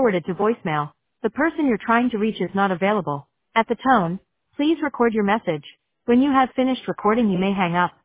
forwarded to voicemail. The person you're trying to reach is not available. At the tone, please record your message. When you have finished recording, you may hang up.